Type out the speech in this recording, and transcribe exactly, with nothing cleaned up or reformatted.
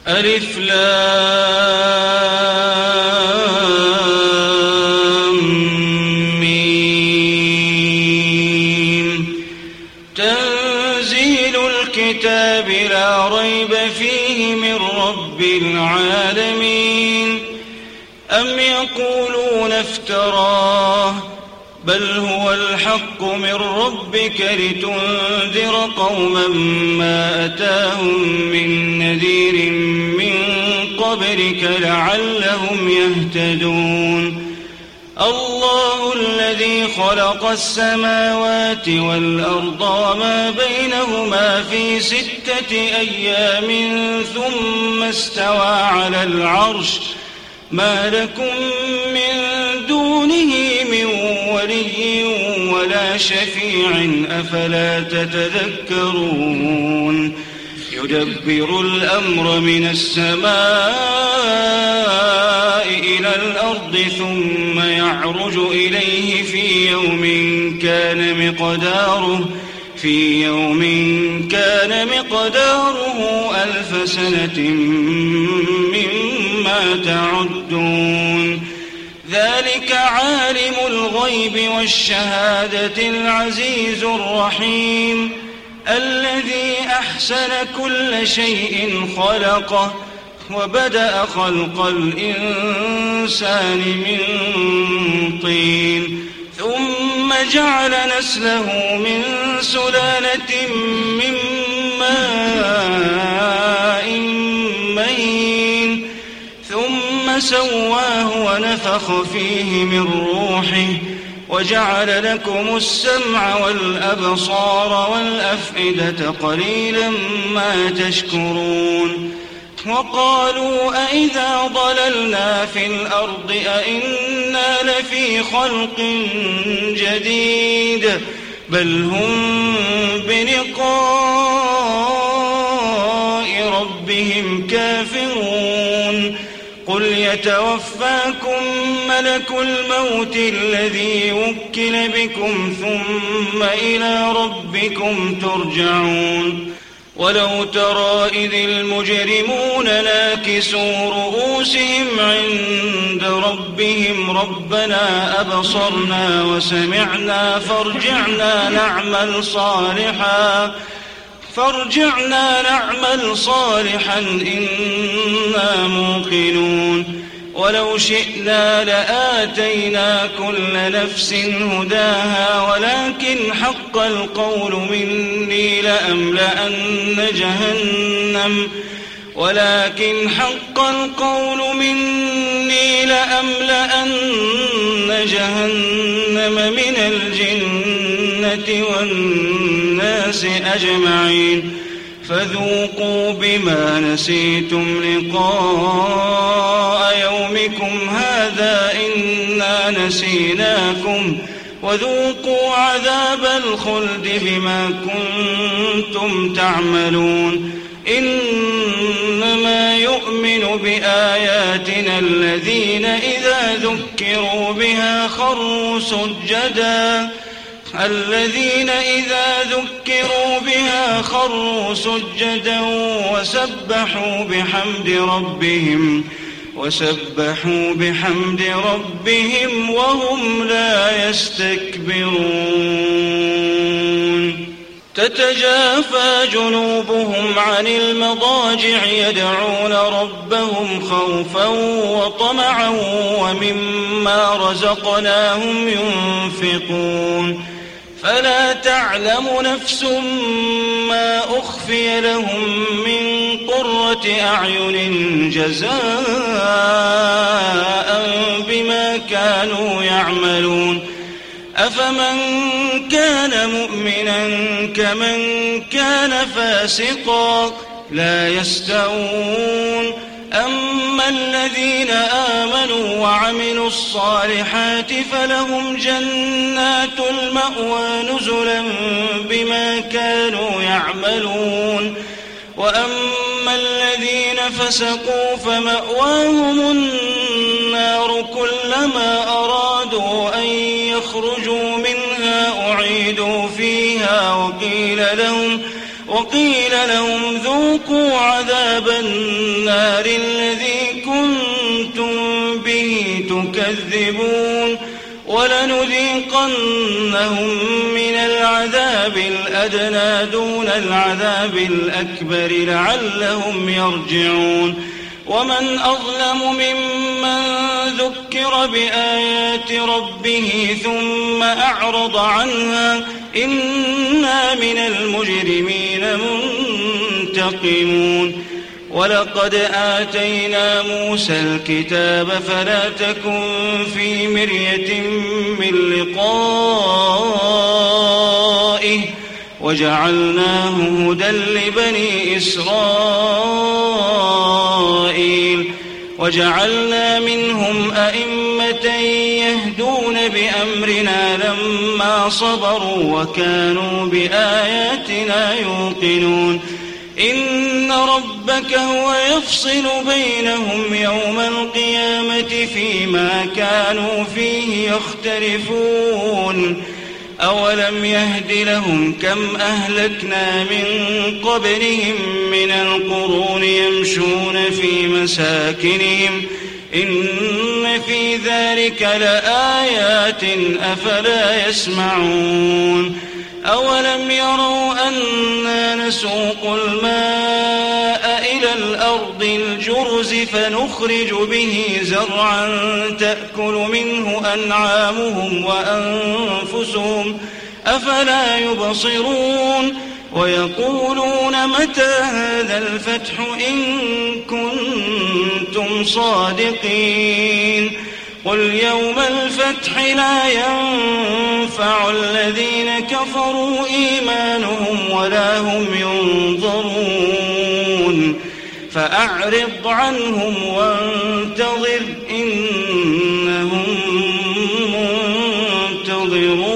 ألف لام ميم. تنزيل الكتاب لا ريب فيه من رب العالمين. أم يقولون افتراه بل هو الحق من ربك لتنذر قوما ما أتاهم من نذير من قبلك لعلهم يهتدون. الله الذي خلق السماوات والأرض وما بينهما في ستة أيام ثم استوى على العرش ما لكم من دونه من ولي ولا شفيع أفلا تتذكرون. يدبر الأمر من السماء إلى الأرض ثم يعرج إليه في يوم كان مقداره في يوم كان مقداره ألف سنة مما تعدون. ذلك عالم الغيب والشهادة العزيز الرحيم الذي أحسن كل شيء خلقه وبدأ خلق الإنسان من طين ثم جعل نسله من سلالة من ماء مهين ثم سواه ونفخ فيه من روحه وجعل لكم السمع والأبصار والأفئدة قليلا ما تشكرون. وقالوا أئذا ضللنا في الأرض أئنا لفي خلق جديد بل هم بلقاء ربهم كافرون. قل يتوفاكم ملك الموت الذي وكل بكم ثم إلى ربكم ترجعون. ولو ترى إذ المجرمون ناكسوا رؤوسهم عند ربهم ربنا أبصرنا وسمعنا فارجعنا نعمل صالحا فارجعنا نعمل صالحا إنا موقنون. ولو شئنا لآتينا كل نفس هداها ولكن حق القول مني لأملأن جهنم ولكن حق القول مني لأملأن جهنم من الجنة والناس أجمعين. فذوقوا بما نسيتم لقاء يومكم هذا إنا نسيناكم وذوقوا عذاب الخلد بما كنتم تعملون. إنما يؤمن بآياتنا الذين إذا ذكروا بها خروا سجدا الذين إذا ذكروا بها خروا سجدا وسبحوا بحمد ربهم وسبحوا بحمد ربهم وهم لا يستكبرون. تتجافى جنوبهم عن المضاجع يدعون ربهم خوفا وطمعا ومما رزقناهم ينفقون. فلا تعلم نفس ما أخفي لهم من قرة أعين جزاء بما كانوا يعملون. أفمن كان مؤمنا كمن كان فاسقا لا يستوون. أما الذين آمنوا وعملوا الصالحات فلهم جنات المأوى نزلا بما كانوا يعملون. وأما الذين فسقوا فمأواهم النار كلما أرادوا أن يخرجوا منها أعيدوا فيها وقيل لهم وقيل لهم ذوقوا عذاب النار الذي كنتم به تكذبون ولنذيقنهم من العذاب الأدنى دون العذاب الأكبر لعلهم يرجعون ومن أظلم ممن ذكر بآيات ربه ثم أعرض عنها إنا من المجرمين منتقمون ولقد آتينا موسى الكتاب فلا تكن في مرية من لقائه وجعلناه هدى لبني إسرائيل وجعلنا منهم أئمة يهدون بأمرنا لما صبروا وكانوا بآياتنا يوقنون إن ربك هو يفصل بينهم يوم القيامة فيما كانوا فيه يختلفون أولم يهد لهم كم أهلكنا من قبلهم من القرون يمشون في مساكنهم إن في ذلك لآيات أفلا يسمعون أولم يروا أنا نسوق الماء إلى الأرض الجرز فنخرج به زرعا تأكل منه أنعامهم وأنفسهم أفلا يبصرون ويقولون متى هذا الفتح إن كنتم صادقين قل يوم الفتح لا ينفع الذين كفروا إيمانهم ولا هم ينظرون فأعرض عنهم وانتظر إنهم منتظرون.